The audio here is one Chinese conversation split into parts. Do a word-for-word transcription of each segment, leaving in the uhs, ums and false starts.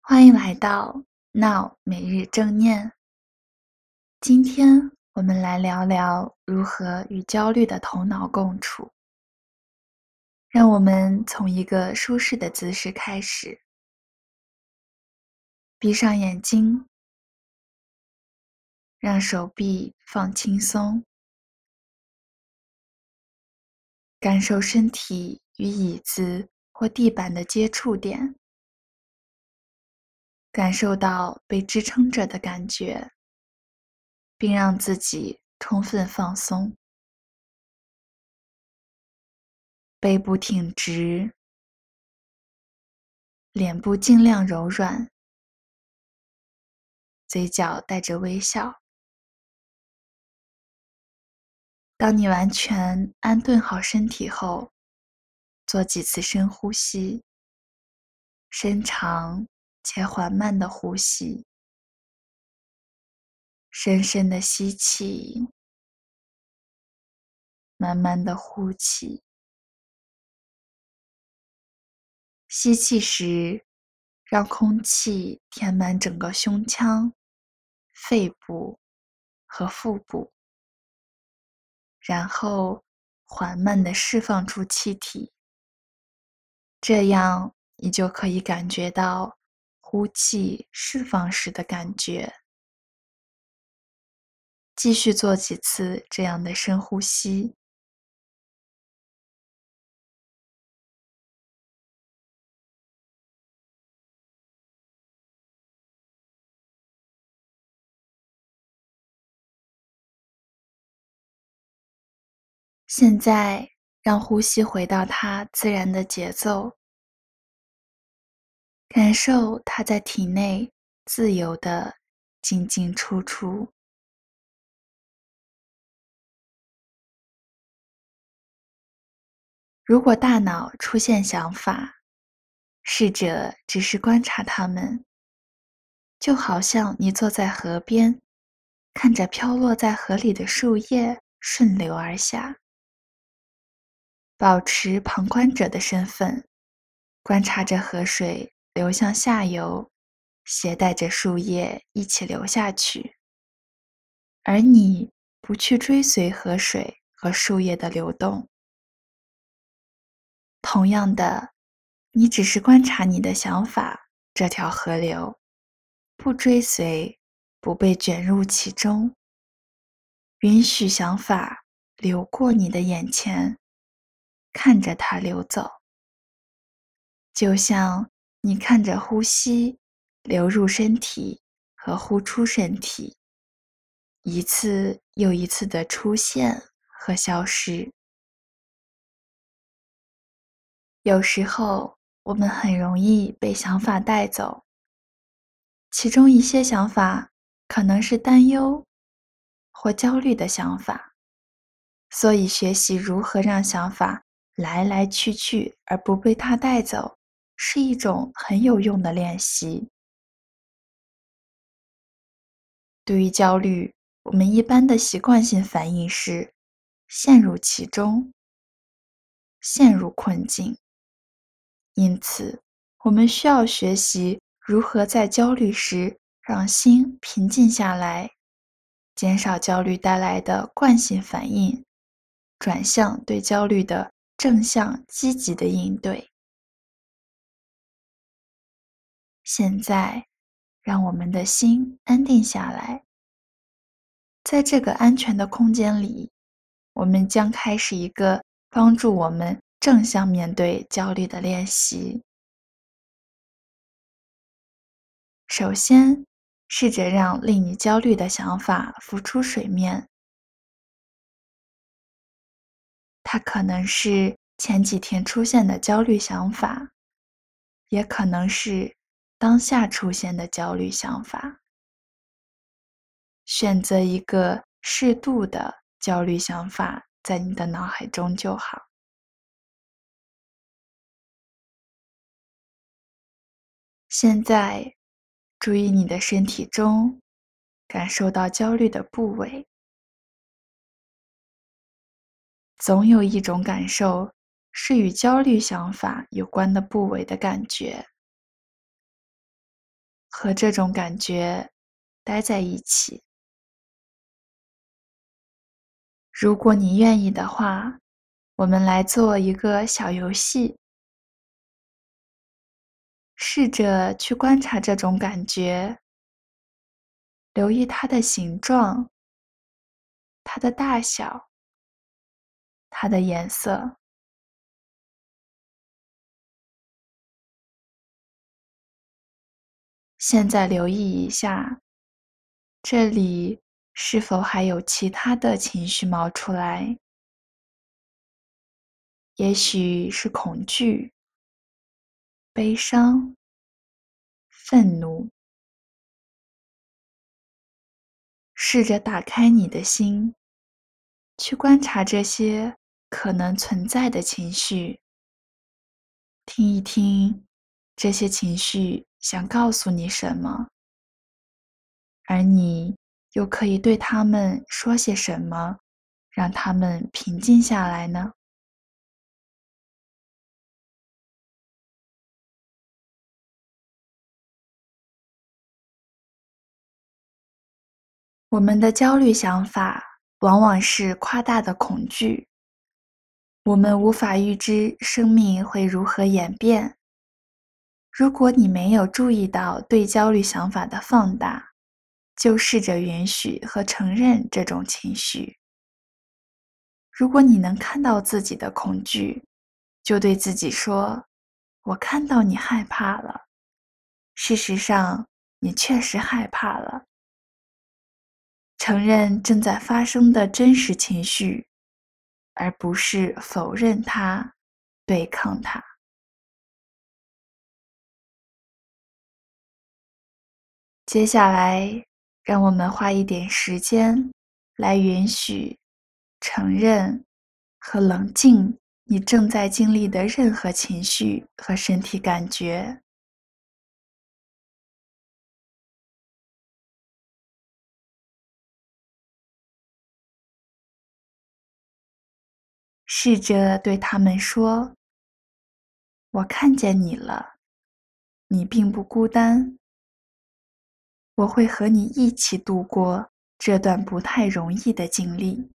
欢迎来到 Now 每日正念。今天我们来聊聊如何与焦虑的头脑共处。让我们从一个舒适的姿势开始，闭上眼睛，让手臂放轻松，感受身体与椅子或地板的接触点，感受到被支撑着的感觉，并让自己充分放松。背部挺直，脸部尽量柔软，嘴角带着微笑。当你完全安顿好身体后，做几次深呼吸，深长且缓慢的呼吸，深深的吸气，慢慢的呼气。吸气时，让空气填满整个胸腔、肺部和腹部，然后缓慢地释放出气体，这样你就可以感觉到呼气释放时的感觉。继续做几次这样的深呼吸。现在让呼吸回到它自然的节奏，感受它在体内自由地进进出出。如果大脑出现想法，试着只是观察它们，就好像你坐在河边，看着飘落在河里的树叶顺流而下。保持旁观者的身份，观察着河水流向下游，携带着树叶一起流下去，而你不去追随河水和树叶的流动。同样的，你只是观察你的想法这条河流，不追随，不被卷入其中，允许想法流过你的眼前，看着它流走，就像你看着呼吸流入身体和呼出身体，一次又一次的出现和消失。有时候我们很容易被想法带走，其中一些想法可能是担忧或焦虑的想法，所以学习如何让想法来来去去而不被它带走，是一种很有用的练习。对于焦虑，我们一般的习惯性反应是陷入其中，陷入困境。因此，我们需要学习如何在焦虑时让心平静下来，减少焦虑带来的惯性反应，转向对焦虑的正向积极的应对。现在，让我们的心安定下来。在这个安全的空间里，我们将开始一个帮助我们正向面对焦虑的练习。首先，试着让令你焦虑的想法浮出水面。它可能是前几天出现的焦虑想法，也可能是当下出现的焦虑想法。选择一个适度的焦虑想法在你的脑海中就好。现在，注意你的身体中感受到焦虑的部位。总有一种感受是与焦虑想法有关的部位的感觉。 和这种感觉待在一起。如果你愿意的话，我们来做一个小游戏，试着去观察这种感觉，留意它的形状、它的大小、它的颜色。现在留意一下，这里是否还有其他的情绪冒出来？也许是恐惧、悲伤、愤怒。试着打开你的心，去观察这些可能存在的情绪，听一听这些情绪想告诉你什么，而你又可以对他们说些什么，让他们平静下来呢？我们的焦虑想法往往是夸大的恐惧，我们无法预知生命会如何演变。如果你没有注意到对焦虑想法的放大，就试着允许和承认这种情绪。如果你能看到自己的恐惧，就对自己说：“我看到你害怕了。事实上，你确实害怕了。”承认正在发生的真实情绪，而不是否认它、对抗它。接下来，让我们花一点时间来允许、承认和冷静你正在经历的任何情绪和身体感觉。试着对他们说：“我看见你了，你并不孤单。我会和你一起度过这段不太容易的经历。”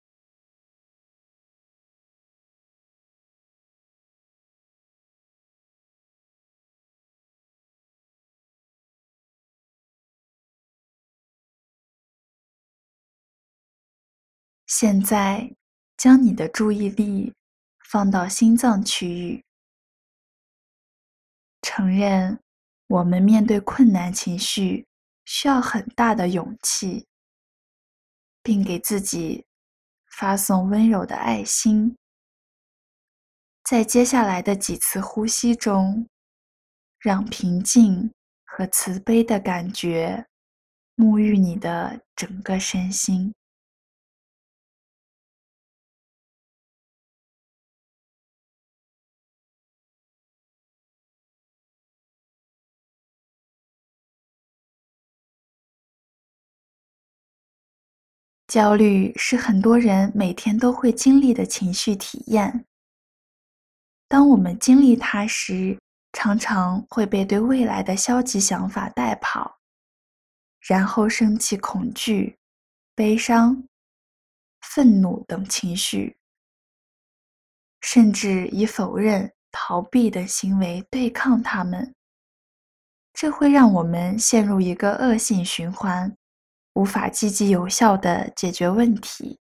现在，将你的注意力放到心脏区域，承认我们面对困难情绪需要很大的勇气，并给自己发送温柔的爱心。在接下来的几次呼吸中，让平静和慈悲的感觉沐浴你的整个身心。焦虑是很多人每天都会经历的情绪体验。当我们经历它时，常常会被对未来的消极想法带跑，然后升起恐惧、悲伤、愤怒等情绪，甚至以否认、逃避的行为对抗它们。这会让我们陷入一个恶性循环，无法积极有效地解决问题。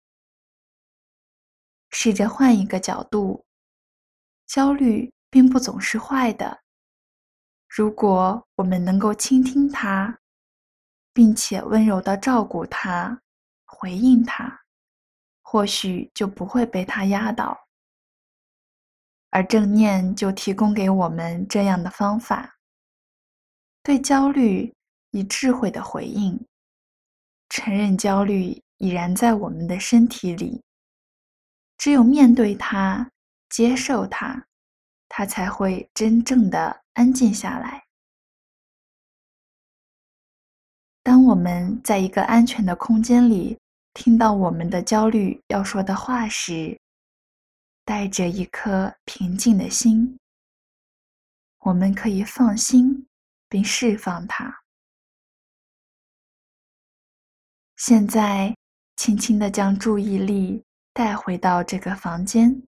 试着换一个角度，焦虑并不总是坏的。如果我们能够倾听它，并且温柔地照顾它、回应它，或许就不会被它压倒。而正念就提供给我们这样的方法，对焦虑以智慧的回应，承认焦虑已然在我们的身体里。只有面对它、接受它，它才会真正的安静下来。当我们在一个安全的空间里听到我们的焦虑要说的话时，带着一颗平静的心，我们可以放心并释放它。 现在，轻轻地将注意力带回到这个房间。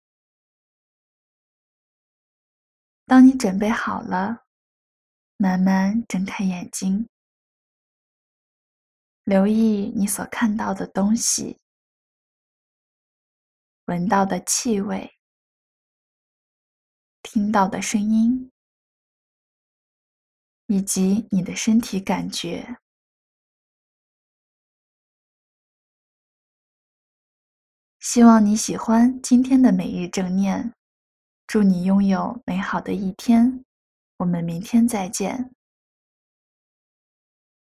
当你准备好了，慢慢睁开眼睛，留意你所看到的东西，闻到的气味，听到的声音，以及你的身体感觉。希望你喜欢今天的每日正念，祝你拥有美好的一天，我们明天再见。